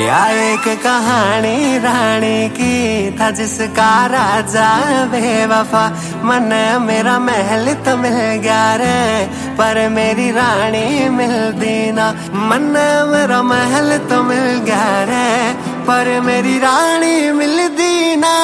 यार एक कहानी रानी की था जिसका राजा बेवफा। मन मेरा महल तो मिल गया रे पर मेरी रानी मिलती ना। मन मेरा महल तो मिल गया रे पर मेरी रानी मिलती ना।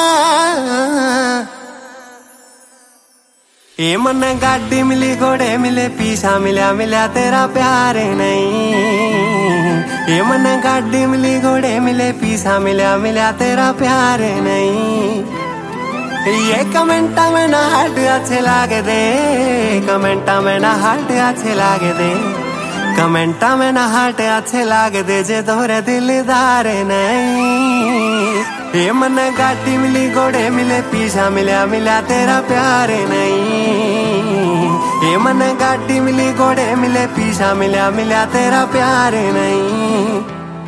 ये मन गाड़ी मिली घोड़े मिले पीछा मिला मिला तेरा प्यार नहीं। ये मन गाड़ी मिली घोड़े मिले पीछा मिला मिला तेरा प्यार नहीं। ये कमेंटा में ना हार्ट अच्छे लागे दे, कमेंटा में ना हार्ट अच्छे लागे दे, कमेंटा में ना हार्ट अच्छे लागे दे जे तोरे दिलदार नहीं। ये मन गाड़ी मिली घोड़े मिले पीछा मिला मिला तेरा प्यार नहीं। ये मन गाड़ी मिली घोड़े मिले पीछा मिला मिला तेरा प्यार नहीं।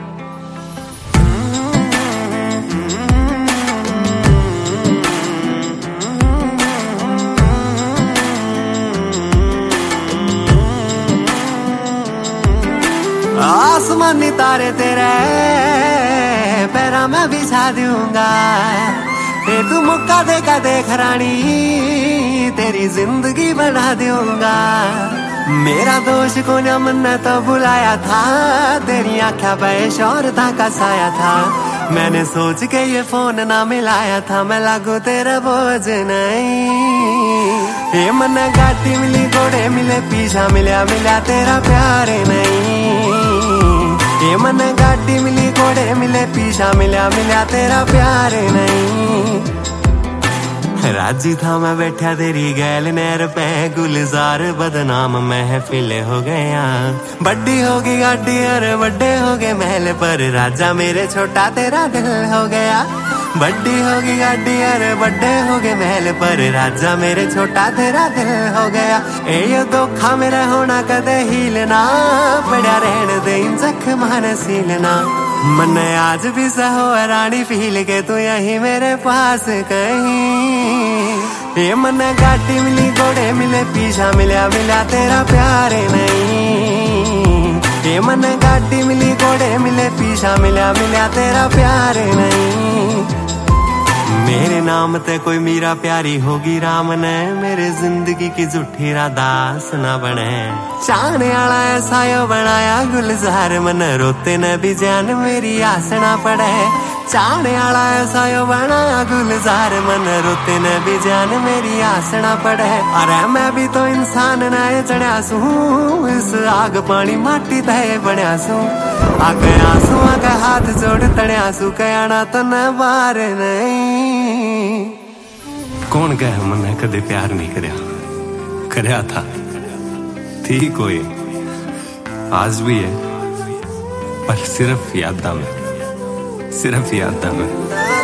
आसमानी तारे तेरे पैरा में बिछा दूंगा। ये तू मुक्का देखा देख रानी तेरी जिंदगी बना दूंगा। मेरा दोष को न मन तो बुलाया था, तेरी आँखों पे शौर्यता का साया था। मैंने सोच के ये फोन ना मिलाया था, मैं लागू तेरा बोझ नहीं। ये मन गाड़ी मिली घोड़े मिले पीछा मिला मिला तेरा प्यार नहीं। ये मन गाड़ी मिली घोड़े मिले पीछा मिला मिला तेरा प्यार नहीं। राजी था मैं बैठा तेरी गैल नहर पे, गुलजार बदनाम महफिल हो गया। बड्डी होगी गाड़ी और बड्डे हो गए महल पर राजा मेरे छोटा तेरा दिल हो गया। बड्डी होगी गाड़ी और बड्डे हो गए महल पर राजा मेरे छोटा तेरा दिल हो गया। ये धोखा मेरा होना कदे हीलना, बड़ा रहने दे इन जख्मां ने सीलना। मन आज भी सहो रानी फील के तू यही मेरे पास कहीं। ये मन गाड़ी मिली घोड़े मिले पीछा मिला मिला तेरा प्यार नहीं। ये मन गाड़ी मिली घोड़े मिले पीछा मिला मिला तेरा प्यार नहीं। मेरे नाम ते कोई मीरा प्यारी होगी राम ने, मेरे जिंदगी की झूठी दास ना बने। चाहने आला ऐसा यो बनाया गुलजार, मन रोते न भी जान मेरी आस ना पड़े। चाहने आला ऐसा यो बनाया गुलजार, मन रोते न भी जान मेरी आस ना पड़े। अरे मैं भी तो इंसान न चढ़ा सू, इस आग पानी माटी तय बढ़िया सू। आगे आंसू आगे हाथ जोड़ तड़िया सू, कहना तो न बार नहीं। कौन कहे मन कदे प्यार नहीं करया, करया था थी कोई आज भी है पर सिर्फ यादा में, सिर्फ यादा में।